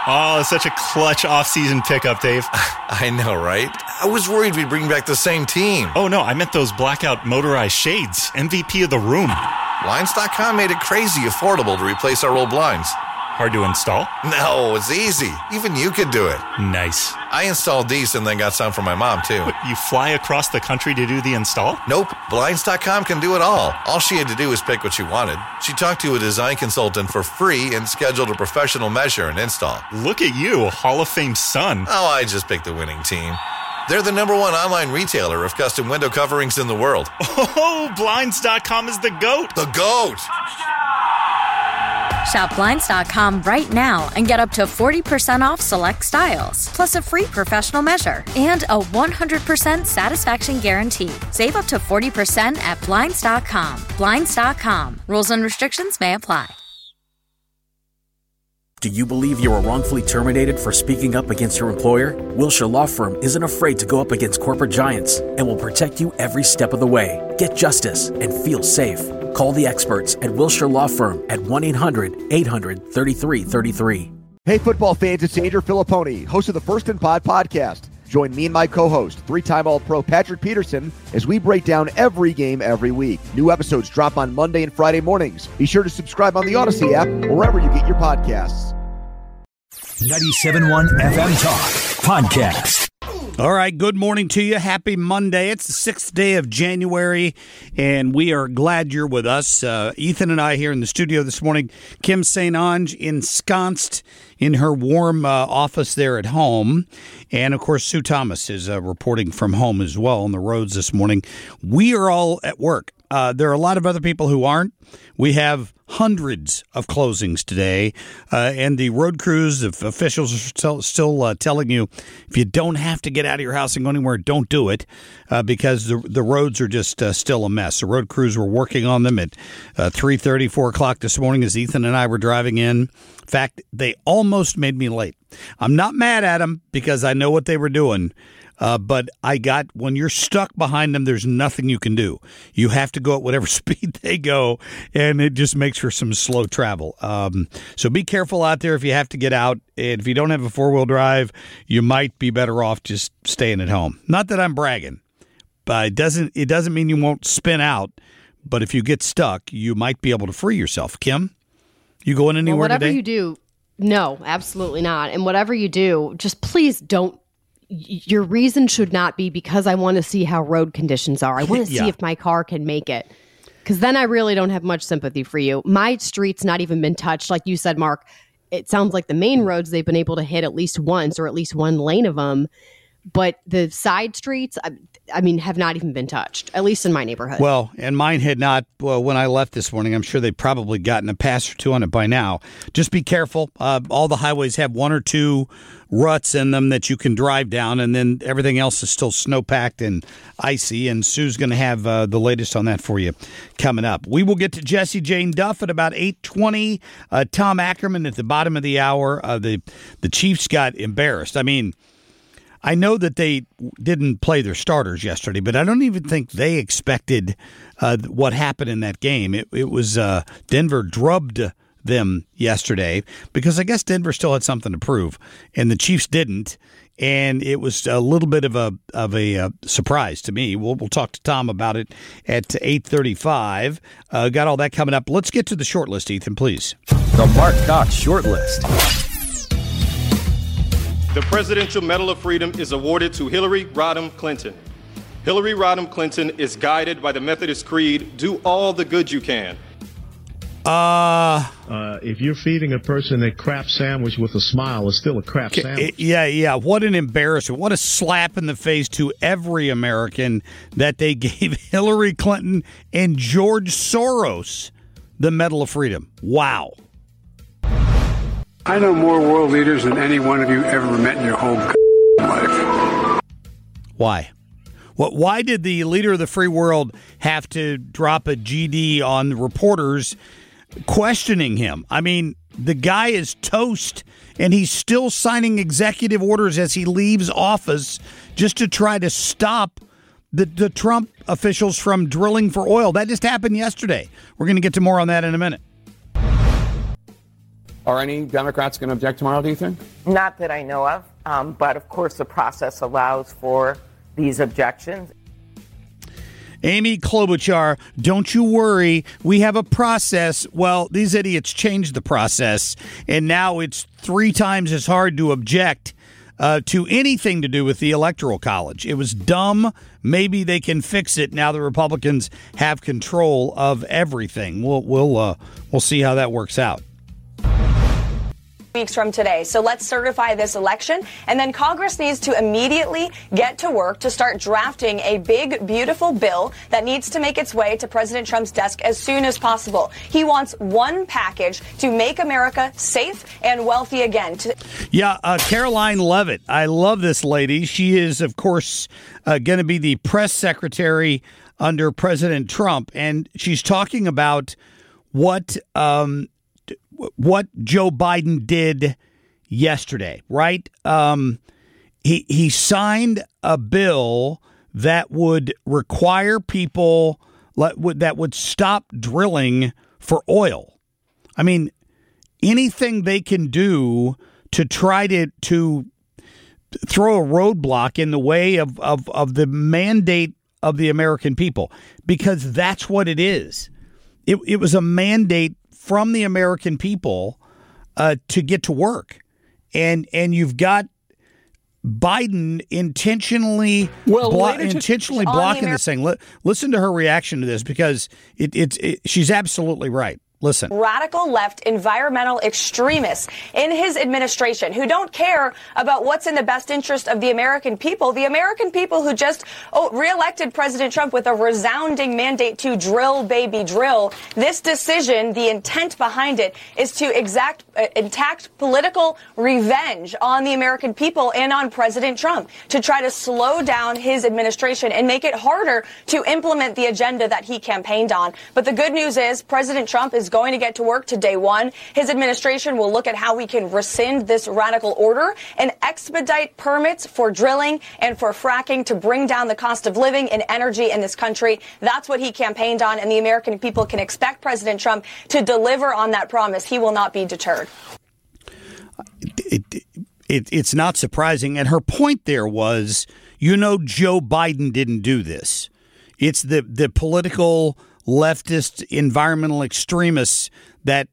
Oh, such a clutch off-season pickup, Dave. I know, right? I was worried we'd bring back the same team. Oh, no, I meant those blackout motorized shades. MVP of the room. Blinds.com made it crazy affordable to replace our old blinds. Hard to install? No, it's easy. Even you could do it. Nice. I installed these and then got some for my mom, too. What, you fly across the country to do the install? Nope. Blinds.com can do it all. All she had to do was pick what she wanted. She talked to a design consultant for free and scheduled a professional measure and install. Look at you, Hall of Fame son. Oh, I just picked the winning team. They're the #1 online retailer of custom window coverings in the world. Oh, Blinds.com is the GOAT. The GOAT! Shop Blinds.com right now and get up to 40% off select styles, plus a free professional measure and a 100% satisfaction guarantee. Save up to 40% at Blinds.com. Blinds.com. Rules and restrictions may apply. Do you believe you were wrongfully terminated for speaking up against your employer? Wilshire Law Firm isn't afraid to go up against corporate giants and will protect you every step of the way. Get justice and feel safe. Call the experts at Wilshire Law Firm at 1-800-800-3333. Hey, football fans, it's Andrew Filipponi, host of the First and Pod podcast. Join me and my co-host, three-time All-Pro Patrick Peterson, as we break down every game every week. New episodes drop on Monday and Friday mornings. Be sure to subscribe on the Odyssey app or wherever you get your podcasts. 97.1 FM Talk Podcast. All right, good morning to you. Happy Monday. It's the 6th day of January, and we are glad you're with us. Ethan and I here in the studio this morning. Kim St. Onge ensconced in her warm office there at home. And, of course, Sue Thomas is reporting from home as well on the roads this morning. We are all at work. There are a lot of other people who aren't. We have hundreds of closings today, and the road crews, if officials are still telling you if you don't have to get out of your house and go anywhere, don't do it, because the roads are just still a mess. The road crews were working on them at 3:30, 4 o'clock this morning as Ethan and I were driving in. In fact, they almost made me late. I'm not mad at them because I know what they were doing. But when you're stuck behind them, there's nothing you can do. You have to go at whatever speed they go, and it just makes for some slow travel. So be careful out there if you have to get out. And if you don't have a four-wheel drive, you might be better off just staying at home. Not that I'm bragging, but it doesn't mean you won't spin out. But if you get stuck, you might be able to free yourself. Kim, you going anywhere today? Whatever you do, no, absolutely not. And whatever you do, just please don't. Your reason should not be because I want to see how road conditions are. I want to see if my car can make it. Because then I really don't have much sympathy for you. My street's not even been touched. Like you said, Mark, it sounds like the main roads they've been able to hit at least once or at least one lane of them. But the side streets, have not even been touched, at least in my neighborhood. Well, and mine had not. Well, when I left this morning, I'm sure they've probably gotten a pass or two on it by now. Just be careful. All the highways have one or two ruts in them that you can drive down, and then everything else is still snow-packed and icy, and Sue's going to have the latest on that for you coming up. We will get to Jesse Jane Duff at about 8:20. Tom Ackerman at the bottom of the hour. The Chiefs got embarrassed. I know that they didn't play their starters yesterday, but I don't even think they expected what happened in that game. It was Denver drubbed them yesterday because I guess Denver still had something to prove, and the Chiefs didn't, and it was a little bit of a surprise to me. We'll talk to Tom about it at 8:35. Got all that coming up. Let's get to the short list, Ethan, please. The Mark Cox short list. The Presidential Medal of Freedom is awarded to Hillary Rodham Clinton. Hillary Rodham Clinton is guided by the Methodist Creed, do all the good you can. If you're feeding a person a crap sandwich with a smile, it's still a crap sandwich. Yeah. What an embarrassment. What a slap in the face to every American that they gave Hillary Clinton and George Soros the Medal of Freedom. Wow. I know more world leaders than any one of you ever met in your whole life. Why? Why did the leader of the free world have to drop a GD on reporters questioning him? The guy is toast, and he's still signing executive orders as he leaves office just to try to stop the Trump officials from drilling for oil. That just happened yesterday. We're going to get to more on that in a minute. Are any Democrats going to object tomorrow, do you think? Not that I know of, but of course the process allows for these objections. Amy Klobuchar, don't you worry. We have a process. Well, these idiots changed the process, and now it's 3 times as hard to object to anything to do with the Electoral College. It was dumb. Maybe they can fix it now the Republicans have control of everything. We'll see how that works out. Weeks from today. So let's certify this election, and then Congress needs to immediately get to work to start drafting a big, beautiful bill that needs to make its way to President Trump's desk as soon as possible. He wants one package to make America safe and wealthy again. Caroline Leavitt. I love this lady. She is, of course, going to be the press secretary under President Trump, and she's talking about what Joe Biden did yesterday, right? He signed a bill that would require people that would stop drilling for oil. I mean, anything they can do to try to throw a roadblock in the way of the mandate of the American people, because that's what it is. It was a mandate from the American people to get to work. And you've got Biden intentionally blocking this thing. Listen to her reaction to this, because she's absolutely right. Listen. Radical left environmental extremists in his administration who don't care about what's in the best interest of the American people who just reelected President Trump with a resounding mandate to drill, baby, drill. This decision, the intent behind it, is to exact political revenge on the American people and on President Trump, to try to slow down his administration and make it harder to implement the agenda that he campaigned on. But the good news is President Trump is going to get to work to day one. His administration will look at how we can rescind this radical order and expedite permits for drilling and for fracking to bring down the cost of living and energy in this country. That's what he campaigned on, and the American people can expect President Trump to deliver on that promise. He will not be deterred. It's not surprising. And her point there was, Joe Biden didn't do this. It's the political leftist environmental extremists that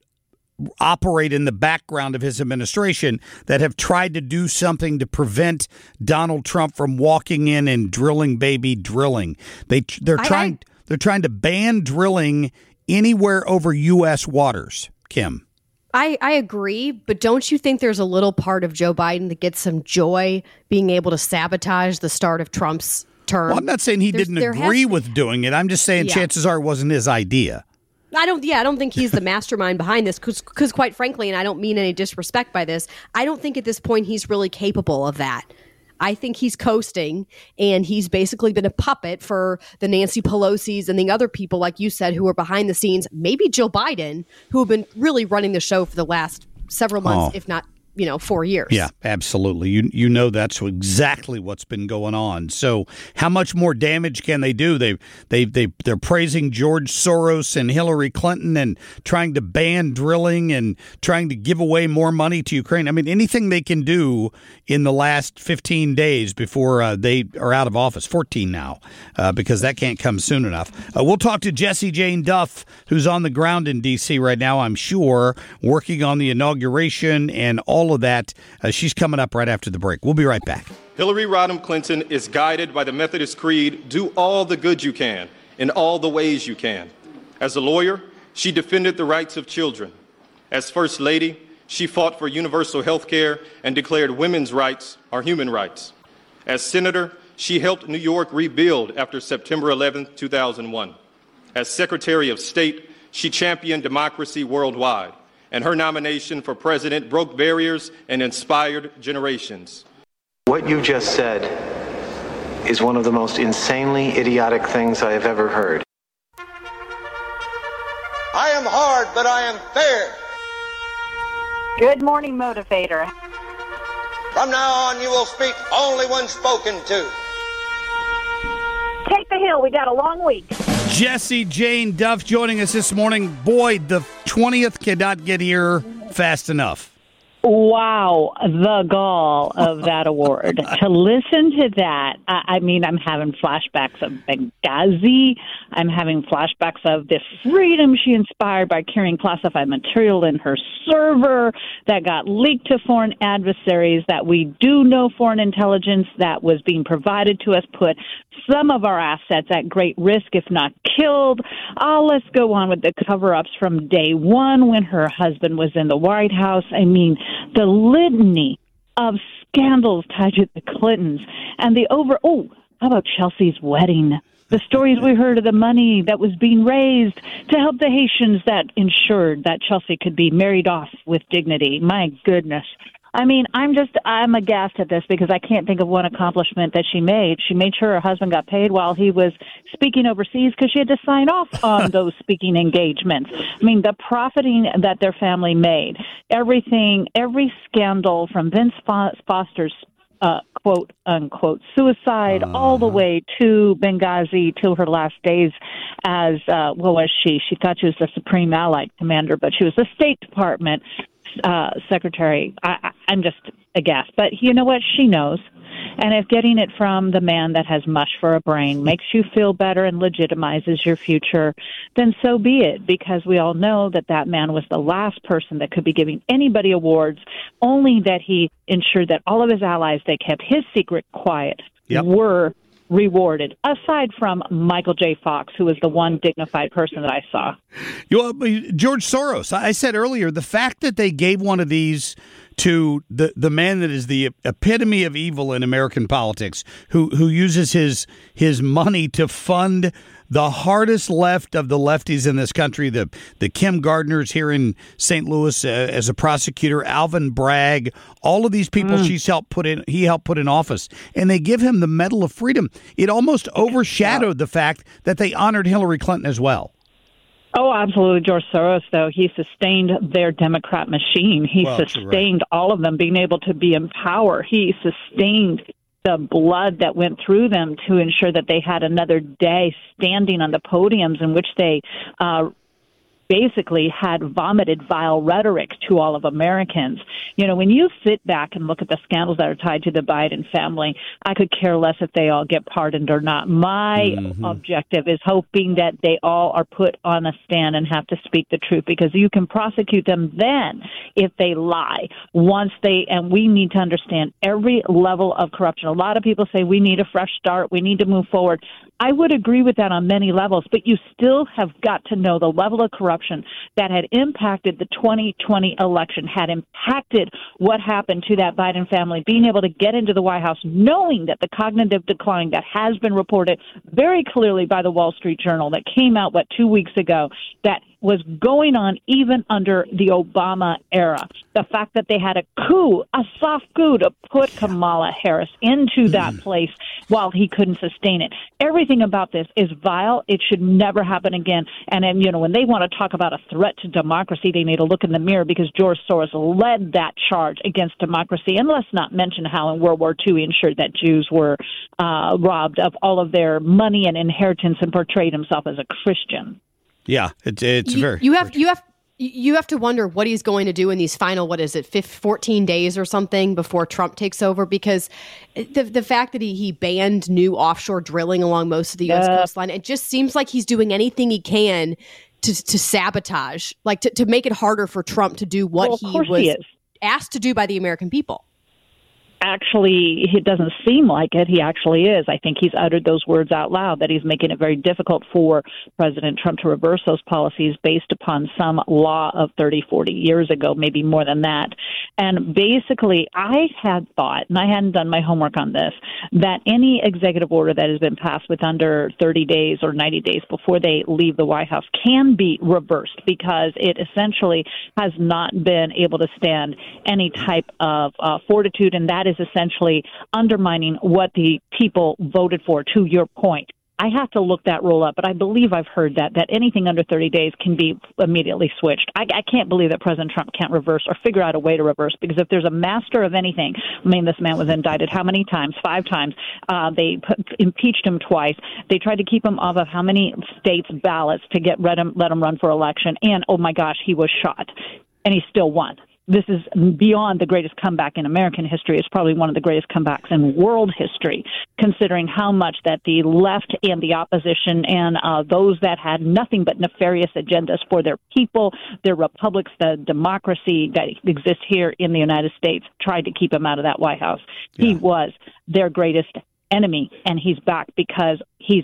operate in the background of his administration that have tried to do something to prevent Donald Trump from walking in and drilling, baby, drilling. They're trying to ban drilling anywhere over U.S. waters, Kim. I agree, but don't you think there's a little part of Joe Biden that gets some joy being able to sabotage the start of Trump's term? Well, I'm not saying he didn't agree with doing it. I'm just saying chances are it wasn't his idea. I don't think he's the mastermind behind this, because quite frankly, and I don't mean any disrespect by this, I don't think at this point he's really capable of that. I think he's coasting, and he's basically been a puppet for the Nancy Pelosi's and the other people, like you said, who are behind the scenes, maybe Joe Biden, who have been really running the show for the last several months, if not 4 years. Yeah, absolutely. You know that's exactly what's been going on. So how much more damage can they do? They're praising George Soros and Hillary Clinton and trying to ban drilling and trying to give away more money to Ukraine. I mean, anything they can do in the last 15 days before they are out of office, 14 now, because that can't come soon enough. We'll talk to Jessie Jane Duff, who's on the ground in D.C. right now, I'm sure, working on the inauguration and all of that. She's coming up right after the break. We'll be right back. Hillary Rodham Clinton is guided by the Methodist Creed, do all the good you can in all the ways you can. As a lawyer, she defended the rights of children. As First Lady, she fought for universal health care and declared women's rights are human rights. As Senator, she helped New York rebuild after September 11, 2001. As Secretary of State, she championed democracy worldwide, and her nomination for president broke barriers and inspired generations. What you just said is one of the most insanely idiotic things I have ever heard. I am hard, but I am fair. Good morning, motivator. From now on, you will speak only when spoken to. Take the hill. We got a long week. Jessie Jane Duff joining us this morning. Boy, the 20th cannot get here fast enough. Wow, the gall of that award. To listen to that, I mean, I'm having flashbacks of Benghazi. I'm having flashbacks of the freedom she inspired by carrying classified material in her server that got leaked to foreign adversaries, that we do know foreign intelligence that was being provided to us put some of our assets at great risk, if not killed. Let's go on with the cover-ups from day one when her husband was in the White House. I mean, the litany of scandals tied to the Clintons and how about Chelsea's wedding? The stories we heard of the money that was being raised to help the Haitians that ensured that Chelsea could be married off with dignity. My goodness. I mean, I'm aghast at this because I can't think of one accomplishment that she made. She made sure her husband got paid while he was speaking overseas because she had to sign off on those speaking engagements. I mean, the profiting that their family made, everything, every scandal from Vince Foster's quote unquote suicide all the way to Benghazi till her last days as, what was she? She thought she was the Supreme Allied Commander, but she was the State Department secretary. I'm just aghast. But you know what? She knows. And if getting it from the man that has mush for a brain makes you feel better and legitimizes your future, then so be it, because we all know that that man was the last person that could be giving anybody awards, only that he ensured that all of his allies that kept his secret quiet were rewarded, aside from Michael J. Fox, who was the one dignified person that I saw. George Soros. I said earlier, the fact that they gave one of these to the man that is the epitome of evil in American politics, who uses his money to fund the hardest left of the lefties in this country, the Kim Gardners here in St. Louis as a prosecutor, Alvin Bragg, all of these people he helped put in office, and they give him the Medal of Freedom. It almost overshadowed the fact that they honored Hillary Clinton as well. Oh, absolutely. George Soros, though, he sustained their Democrat machine. He sustained all of them being able to be in power. He sustained the blood that went through them to ensure that they had another day standing on the podiums in which they basically had vomited vile rhetoric to all of Americans. You know, when you sit back and look at the scandals that are tied to the Biden family, I could care less if they all get pardoned or not. My objective is hoping that they all are put on a stand and have to speak the truth, because you can prosecute them then if they lie. And we need to understand every level of corruption. A lot of people say we need a fresh start, we need to move forward. I would agree with that on many levels, but you still have got to know the level of corruption that had impacted the 2020 election, had impacted what happened to that Biden family, being able to get into the White House, knowing that the cognitive decline that has been reported very clearly by the Wall Street Journal that came out, 2 weeks ago, that was going on even under the Obama era. The fact that they had a soft coup to put Kamala Harris into that place while he couldn't sustain it. Everything about this is vile. It should never happen again. And then, when they want to talk about a threat to democracy, they need to look in the mirror, because George Soros led that charge against democracy. And let's not mention how in World War II he ensured that Jews were robbed of all of their money and inheritance and portrayed himself as a Christian. Yeah, it's very. You have to wonder what he's going to do in these final, 14 days or something before Trump takes over, because the fact that he banned new offshore drilling along most of the U.S. coastline, it just seems like he's doing anything he can to sabotage, to make it harder for Trump to do what he was asked to do by the American people. Actually, it doesn't seem like it. He actually is. I think he's uttered those words out loud, that he's making it very difficult for President Trump to reverse those policies based upon some law of 30, 40 years ago, maybe more than that. And basically, I had thought, and I hadn't done my homework on this, that any executive order that has been passed with under 30 days or 90 days before they leave the White House can be reversed, because it essentially has not been able to stand any type of fortitude, and that is essentially undermining what the people voted for, to your point. I have to look that rule up, but I believe I've heard that anything under 30 days can be immediately switched. I can't believe that President Trump can't reverse or figure out a way to reverse, because if there's a master of anything, this man was indicted how many times? 5 times. They impeached him twice. They tried to keep him off of how many states' ballots to let him run for election, and oh my gosh, he was shot. And he still won. this is beyond the greatest comeback in American history. It's probably one of the greatest comebacks in world history, considering how much that the left and the opposition and those that had nothing but nefarious agendas for their people, their republics, the democracy that exists here in the United States, tried to keep him out of that White House. Yeah. He was their greatest enemy, and he's back because he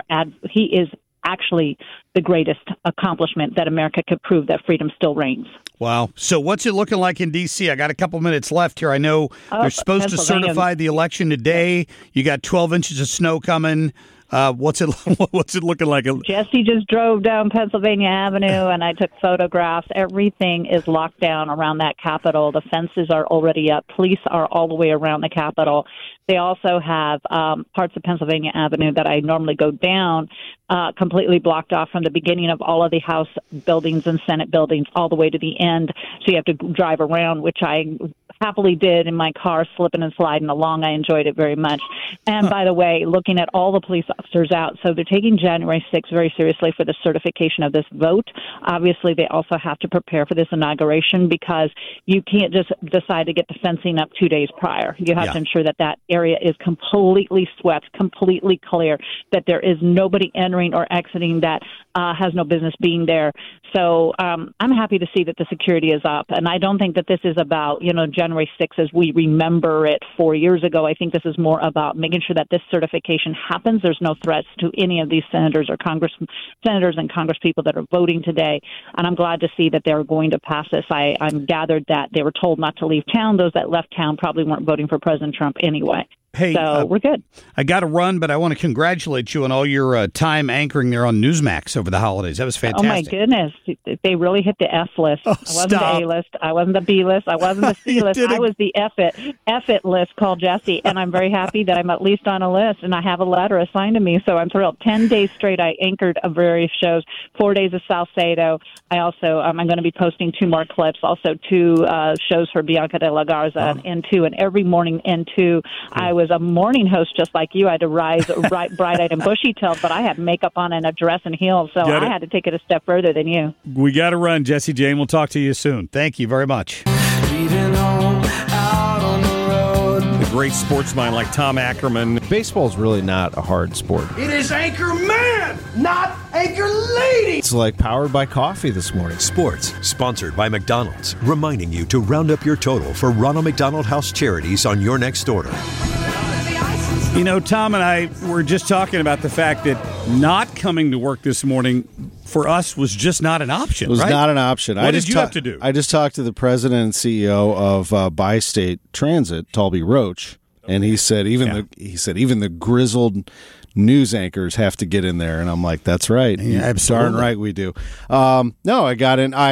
is actually the greatest accomplishment that America could prove that freedom still reigns. Wow. So what's it looking like in D.C.? I got a couple minutes left here. I know they're supposed to certify the election today. You got 12 inches of snow coming. What's it looking like? Jesse just drove down Pennsylvania Avenue, and I took photographs. Everything is locked down around that Capitol. The fences are already up. Police are all the way around the Capitol. They also have parts of Pennsylvania Avenue that I normally go down completely blocked off from the beginning of all of the House buildings and Senate buildings all the way to the end. So you have to drive around, which I happily did in my car, slipping and sliding along. I enjoyed it very much. And by the way, looking at all the police officers out, so they're taking January 6th very seriously for the certification of this vote. Obviously, they also have to prepare for this inauguration because you can't just decide to get the fencing up 2 days prior. You have to ensure that that area is completely swept, completely clear, that there is nobody entering or exiting that has no business being there. So I'm happy to see that the security is up. And I don't think that this is about, January 6th as we remember it 4 years ago. I think this is more about making sure that this certification happens. There's no threats to any of these senators and congresspeople that are voting today. And I'm glad to see that they're going to pass this. I'm gathered that they were told not to leave town. Those that left town probably weren't voting for President Trump anyway. Hey, so we're good. I got to run, but I want to congratulate you on all your time anchoring there on Newsmax over the holidays. That was fantastic. Oh, my goodness. They really hit the F list. I wasn't the A list. I wasn't the B list. I wasn't the C list. I was the F it list called Jesse, and I'm very happy that I'm at least on a list, and I have a letter assigned to me, so I'm thrilled. 10 days straight I anchored various shows, 4 days of Salcedo. I also, I'm going to be posting 2 more clips, also 2 shows for Bianca de la Garza and N2, and every morning N2 I was a morning host just like you. I had to rise bright-eyed and bushy-tailed, but I had makeup on and a dress and heels, so I had to take it a step further than you. We got to run, Jesse Jane. We'll talk to you soon. Thank you very much. The great sports mind like Tom Ackerman. Baseball's really not a hard sport. It is Anchor Man, not Anchor Lady. It's like powered by coffee this morning. Sports, sponsored by McDonald's, reminding you to round up your total for Ronald McDonald House charities on your next order. Tom and I were just talking about the fact that not coming to work this morning for us was just not an option. It was not an option. What did you have to do? I just talked to the president and CEO of Bi-State Transit, Talby Roach, and he said even the grizzled news anchors have to get in there, and I'm like, that's right. Yeah, absolutely. Darn right we do. No, I got in.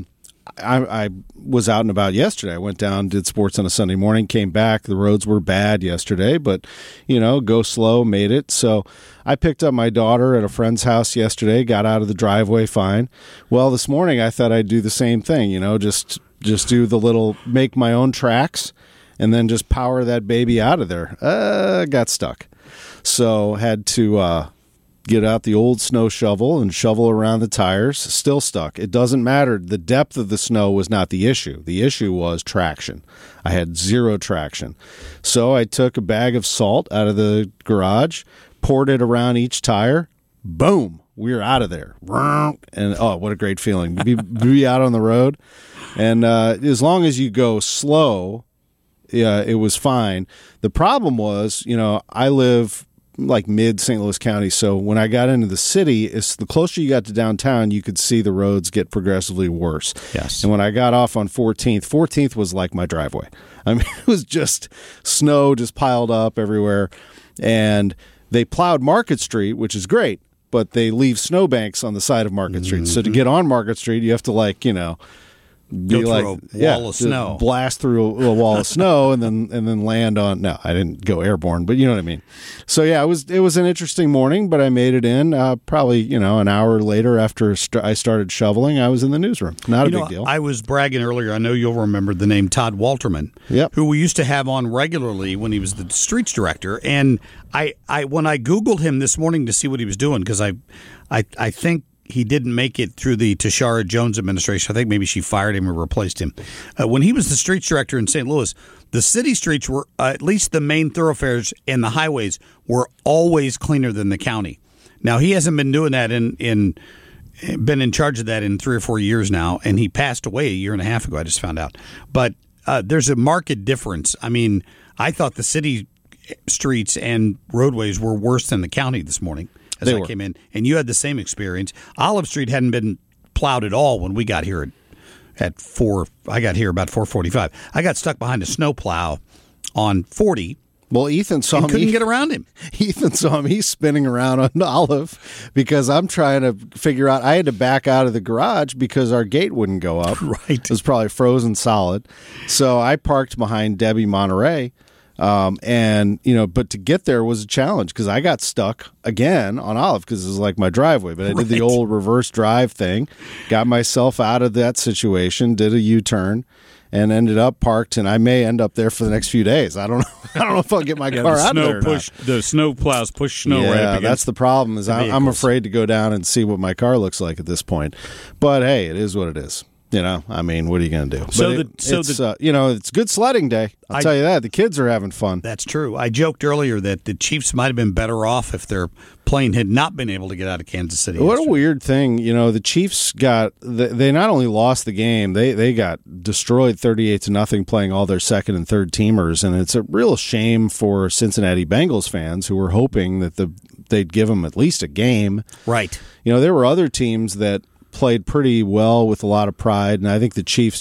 I was out and about yesterday. I went down, did sports on a Sunday morning, came back. The roads were bad yesterday, but, go slow, made it. So I picked up my daughter at a friend's house yesterday, got out of the driveway fine. Well, this morning I thought I'd do the same thing, just do the little, make my own tracks and then just power that baby out of there. Got stuck. So had to get out the old snow shovel and shovel around the tires. Still stuck. It doesn't matter. The depth of the snow was not the issue. The issue was traction. I had 0 traction. So I took a bag of salt out of the garage, poured it around each tire. Boom. We were out of there. And what a great feeling. Be out on the road. And as long as you go slow, it was fine. The problem was, I live like mid St. Louis County. So when I got into the city, it's the closer you got to downtown, you could see the roads get progressively worse. Yes. And when I got off on 14th was like my driveway. I mean, it was just snow just piled up everywhere. And they plowed Market Street, which is great, but they leave snowbanks on the side of Market Street. So to get on Market Street, you have to go through a wall of snow, blast through a wall of snow, and then land on. No, I didn't go airborne, but you know what I mean. So yeah, it was an interesting morning, but I made it in. Probably an hour later after I started shoveling, I was in the newsroom. Not a big deal. I was bragging earlier. I know you'll remember the name Todd Walterman, who we used to have on regularly when he was the streets director. And I when I Googled him this morning to see what he was doing, because I think he didn't make it through the Tashara Jones administration. I think maybe she fired him or replaced him. When he was the streets director in St. Louis, the city streets were, at least the main thoroughfares and the highways, were always cleaner than the county. Now, he hasn't been doing that been in charge of that in 3 or 4 years now, and he passed away a year and a half ago, I just found out. But there's a marked difference. I mean, I thought the city streets and roadways were worse than the county this morning as I came in, and you had the same experience. Olive Street hadn't been plowed at all when we got here at 4. I got here about 4:45. I got stuck behind a snow plow on 40. Well, Ethan saw me. Couldn't get around him. Ethan saw him. He's spinning around on Olive because I'm trying to figure out. I had to back out of the garage because our gate wouldn't go up. Right. It was probably frozen solid. So I parked behind Debbie Monterey. But to get there was a challenge because I got stuck again on Olive because it was like my driveway. But I did the old reverse drive thing, got myself out of that situation, did a U-turn, and ended up parked. And I may end up there for the next few days. I don't know. I don't know if I'll get my car out there. The snow plows push snow right up against. That's the problem. Is I'm afraid to go down and see what my car looks like at this point. But hey, it is what it is. I mean, what are you going to do? It's good sledding day. I'll tell you that. The kids are having fun. That's true. I joked earlier that the Chiefs might have been better off if their plane had not been able to get out of Kansas City. What a weird thing. The Chiefs they not only lost the game, they got destroyed 38-0 playing all their second and third teamers. And it's a real shame for Cincinnati Bengals fans who were hoping that they'd give them at least a game. Right. There were other teams that played pretty well with a lot of pride, and I think the Chiefs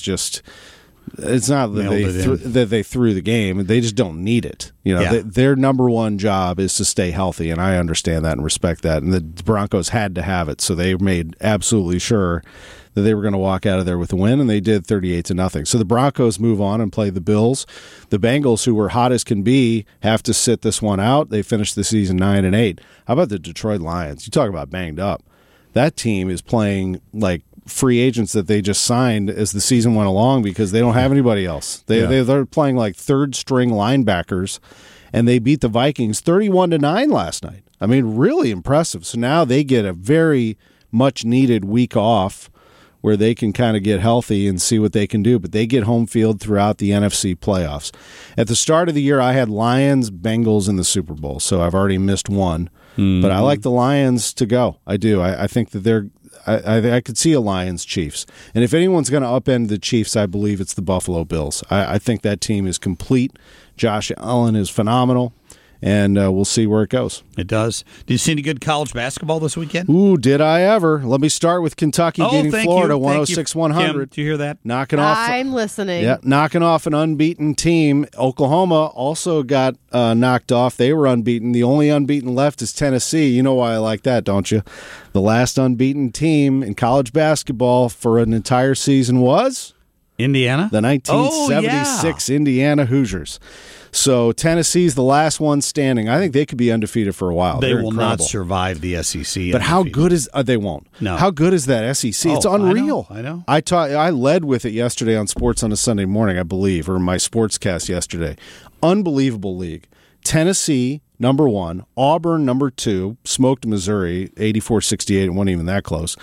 it's not that they threw the game. They just don't need it. Their number one job is to stay healthy, and I understand that and respect that, and the Broncos had to have it, so they made absolutely sure that they were going to walk out of there with a win, and they did 38-0. So the Broncos move on and play the Bills. The Bengals, who were hot as can be, have to sit this one out. They finished the season 9-8. How about the Detroit Lions? You talk about banged up. That team is playing like free agents that they just signed as the season went along because they don't have anybody else. They're playing like third-string linebackers, and they beat the Vikings 31-9 last night. I mean, really impressive. So now they get a very much-needed week off where they can kind of get healthy and see what they can do. But they get home field throughout the NFC playoffs. At the start of the year, I had Lions, Bengals in the Super Bowl, so I've already missed one. But I like the Lions to go. I do. I think that I could see a Lions-Chiefs. And if anyone's going to upend the Chiefs, I believe it's the Buffalo Bills. I think that team is complete. Josh Allen is phenomenal. And we'll see where it goes. It does. Did you see any good college basketball this weekend? Ooh, did I ever? Let me start with Kentucky beating Florida 106-100. Kim, did you hear that? I'm listening. Yeah, knocking off an unbeaten team. Oklahoma also got knocked off. They were unbeaten. The only unbeaten left is Tennessee. You know why I like that, don't you? The last unbeaten team in college basketball for an entire season was? Indiana? The 1976 Indiana Hoosiers. So Tennessee's the last one standing. I think they could be undefeated for a while. They They're will incredible. not survive the SEC. But how good is they won't? No. How good is that SEC? It's unreal. I know. I led with it yesterday on Sports on a Sunday Morning, I believe, or my sportscast yesterday. Unbelievable league. Tennessee, number 1. Auburn, number 2. Smoked Missouri, 84-68. It wasn't even that close.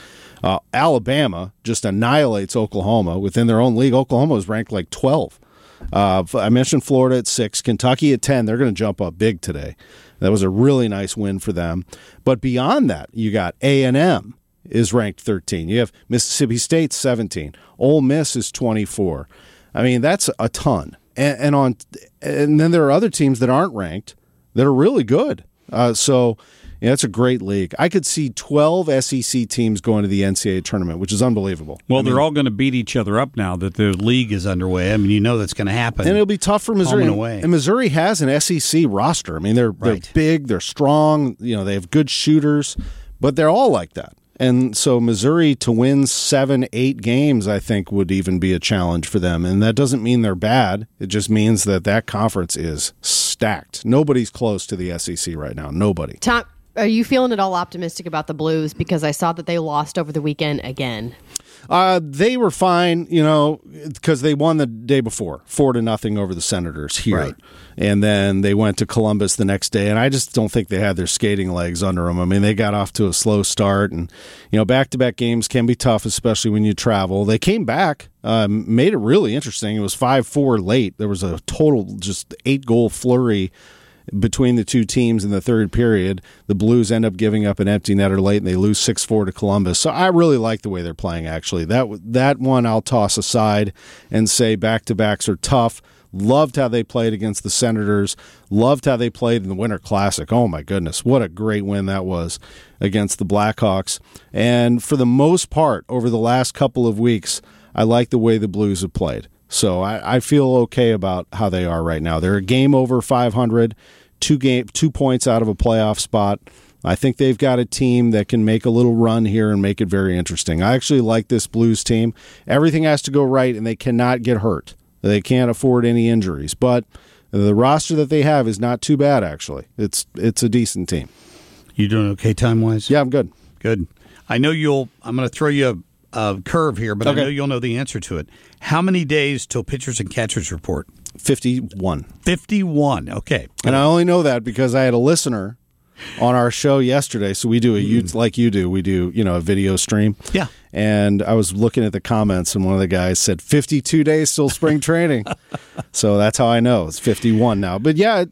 Alabama just annihilates Oklahoma within their own league. Oklahoma is ranked like 12. I mentioned Florida at 6, Kentucky at 10. They're going to jump up big today. That was a really nice win for them. But beyond that, you got A&M is ranked 13. You have Mississippi State 17. Ole Miss is 24. I mean, that's a ton. And then there are other teams that aren't ranked that are really good. It's a great league. I could see 12 SEC teams going to the NCAA tournament, which is unbelievable. Well, they're all going to beat each other up now that the league is underway. I mean, that's going to happen. And it'll be tough for Missouri. And Missouri has an SEC roster. I mean, they're big, they're strong, they have good shooters, but they're all like that. And so Missouri to win 7-8 games, I think, would even be a challenge for them. And that doesn't mean they're bad. It just means that conference is stacked. Nobody's close to the SEC right now. Nobody. Tom, are you feeling at all optimistic about the Blues? Because I saw that they lost over the weekend again. They were fine, because they won the day before, 4-0 over the Senators here. Right. And then they went to Columbus the next day, and I just don't think they had their skating legs under them. I mean, they got off to a slow start, and, back-to-back games can be tough, especially when you travel. They came back, made it really interesting. It was 5-4 late. There was a total just 8-goal flurry between the two teams in the third period. The Blues end up giving up an empty netter late, and they lose 6-4 to Columbus. So I really like the way they're playing, actually. That one I'll toss aside and say back-to-backs are tough. Loved how they played against the Senators. Loved how they played in the Winter Classic. Oh, my goodness. What a great win that was against the Blackhawks. And for the most part, over the last couple of weeks, I like the way the Blues have played. So I feel okay about how they are right now. They're a game over 500, 2 points out of a playoff spot. I think they've got a team that can make a little run here and make it very interesting. I actually like this Blues team. Everything has to go right, and they cannot get hurt. They can't afford any injuries. But the roster that they have is not too bad, actually. It's a decent team. You doing okay time-wise? Yeah, I'm good. Good. I'm going to throw you a curve here, but okay. I know you'll know the answer to it. How many days till pitchers and catchers report? 51. 51, okay. And I only know that because I had a listener on our show yesterday. So we do like you do. We do, a video stream. Yeah. And I was looking at the comments, and one of the guys said 52 days till spring training. So that's how I know. It's 51 now. But yeah,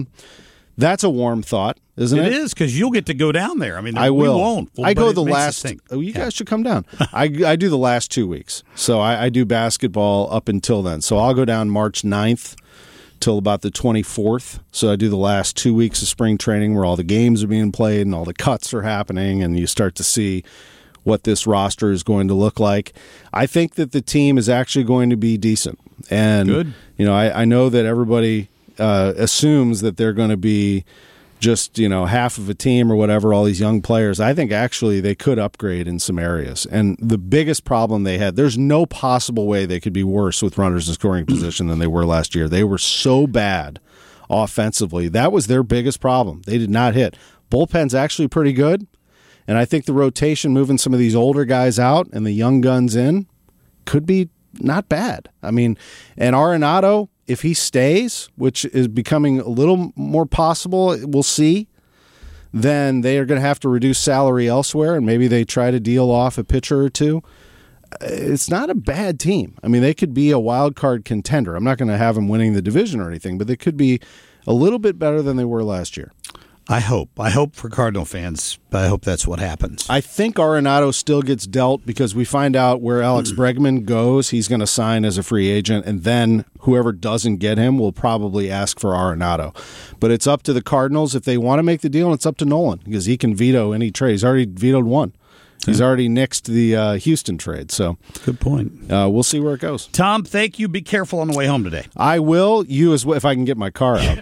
that's a warm thought, isn't it? It is, because you'll get to go down there. I mean, I will. We won't. I go the last. You guys should come down. I do the last 2 weeks. So I do basketball up until then. So I'll go down March 9th till about the 24th. So I do the last 2 weeks of spring training where all the games are being played and all the cuts are happening, and you start to see what this roster is going to look like. I think that the team is actually going to be decent. And, good. I know that everybody assumes that they're going to be just, half of a team or whatever, all these young players. I think actually they could upgrade in some areas. And the biggest problem they had, there's no possible way they could be worse with runners in scoring position than they were last year. They were so bad offensively. That was their biggest problem. They did not hit. Bullpen's actually pretty good. And I think the rotation, moving some of these older guys out and the young guns in, could be not bad. I mean, and Arenado, if he stays, which is becoming a little more possible, we'll see, then they are going to have to reduce salary elsewhere, and maybe they try to deal off a pitcher or two. It's not a bad team. I mean, they could be a wild card contender. I'm not going to have them winning the division or anything, but they could be a little bit better than they were last year. I hope for Cardinal fans, but I hope that's what happens. I think Arenado still gets dealt because we find out where Alex Bregman goes. He's going to sign as a free agent, and then whoever doesn't get him will probably ask for Arenado. But it's up to the Cardinals if they want to make the deal, and it's up to Nolan because he can veto any trade. He's already vetoed one. He's already nixed the Houston trade. So good point. We'll see where it goes. Tom, thank you. Be careful on the way home today. I will. You as well, if I can get my car out.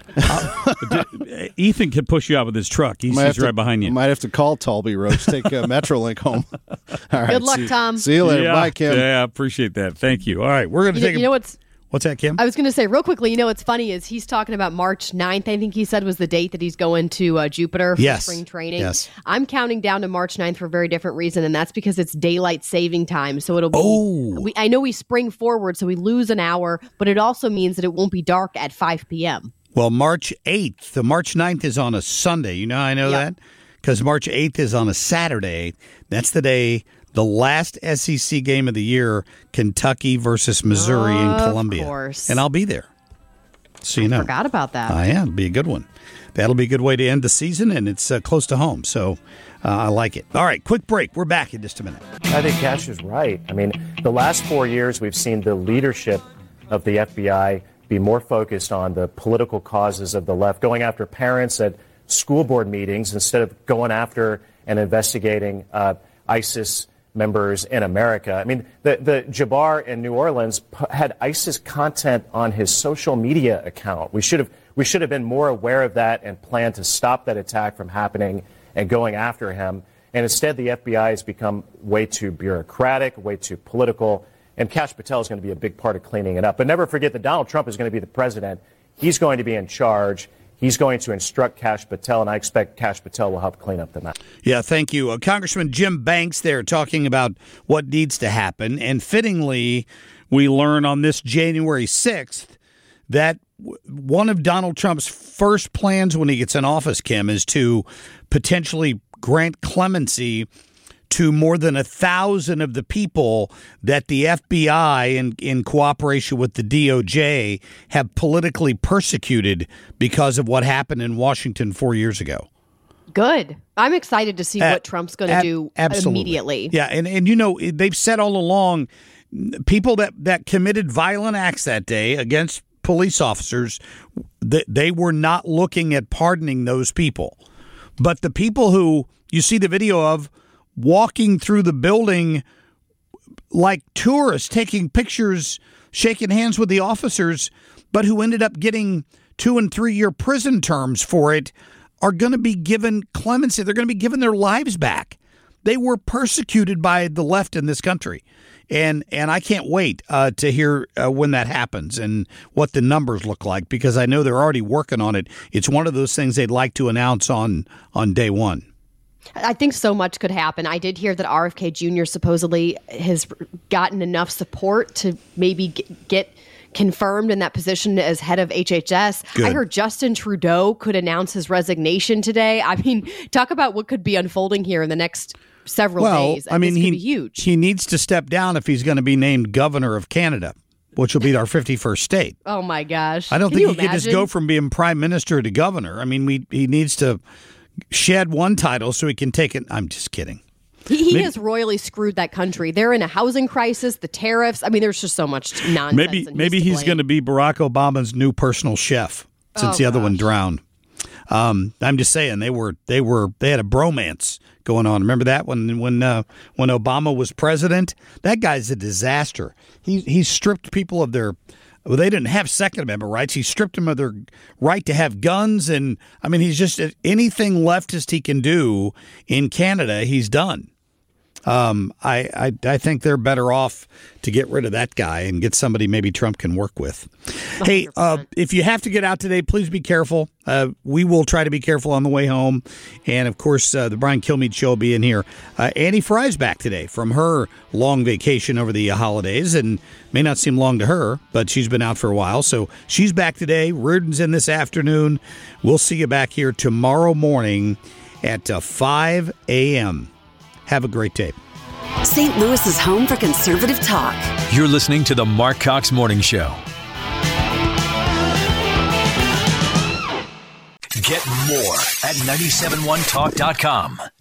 Ethan can push you out with his truck. He's right behind you. I might have to call Talby Roach, take Metrolink home. All right, good luck, Tom. See you later. Bye, Kim. Yeah, I appreciate that. Thank you. All right, we're going to take What's that, Kim? I was going to say real quickly, what's funny is he's talking about March 9th, I think he said was the date that he's going to Jupiter for spring training. Yes. I'm counting down to March 9th for a very different reason, and that's because it's daylight saving time. So it'll be, I know we spring forward, so we lose an hour, but it also means that it won't be dark at 5 p.m. Well, March 8th, the March 9th is on a Sunday. You know how I know that? Because March 8th is on a Saturday. That's the day. The last SEC game of the year, Kentucky versus Missouri in Columbia. Of course. And I'll be there. So you know. Forgot about that. Yeah, it'll be a good one. That'll be a good way to end the season, and it's close to home. So I like it. All right, quick break. We're back in just a minute. I think Cash is right. I mean, the last 4 years we've seen the leadership of the FBI be more focused on the political causes of the left, going after parents at school board meetings instead of going after and investigating ISIS members in America. I mean, the Jabbar in New Orleans had ISIS content on his social media account. We should have been more aware of that and planned to stop that attack from happening and going after him. And instead, the FBI has become way too bureaucratic, way too political. And Kash Patel is going to be a big part of cleaning it up. But never forget that Donald Trump is going to be the president. He's going to be in charge. he's going to instruct Kash Patel, and I expect Kash Patel will help clean up the mess. Yeah, thank you. Congressman Jim Banks there talking about what needs to happen. And fittingly, we learn on this January 6th that one of Donald Trump's first plans when he gets in office, Kim, is to potentially grant clemency to more than 1,000 of the people that the FBI, in cooperation with the DOJ, have politically persecuted because of what happened in Washington 4 years ago. Good. I'm excited to see what Trump's going to do immediately. Yeah, and you know, they've said all along, people that committed violent acts that day against police officers, they were not looking at pardoning those people. But the people who you see the video of walking through the building like tourists, taking pictures, shaking hands with the officers, but who ended up getting 2 and 3 year prison terms for it, are going to be given clemency. They're going to be given their lives back. They were persecuted by the left in this country. And I can't wait to hear when that happens and what the numbers look like, because I know they're already working on it. It's one of those things they'd like to announce on day one. I think so much could happen. I did hear that RFK Jr. supposedly has gotten enough support to maybe get confirmed in that position as head of HHS. Good. I heard Justin Trudeau could announce his resignation today. I mean, talk about what could be unfolding here in the next several days. I mean, this could be huge. He needs to step down if he's going to be named governor of Canada, which will be our 51st state. Oh, my gosh. I don't think he could just go from being prime minister to governor. I mean, he needs to shed one title so he can take it. I'm just kidding. He has royally screwed that country. They're in a housing crisis, the tariffs. I mean, there's just so much nonsense. Maybe he's going to be Barack Obama's new personal chef since the other one drowned. I'm just saying they had a bromance going on. Remember that when Obama was president? That guy's a disaster. He stripped people of their. Well, they didn't have Second Amendment rights. He stripped them of their right to have guns. And, I mean, he's just anything leftist he can do in Canada, he's done. I think they're better off to get rid of that guy and get somebody maybe Trump can work with. 100%. Hey, if you have to get out today, please be careful. We will try to be careful on the way home. And, of course, the Brian Kilmeade Show will be in here. Annie Fry's back today from her long vacation over the holidays, and may not seem long to her, but she's been out for a while. So she's back today. Reardon's in this afternoon. We'll see you back here tomorrow morning at 5 a.m. Have a great day. St. Louis is home for conservative talk. You're listening to the Mark Cox Morning Show. Get more at 971talk.com.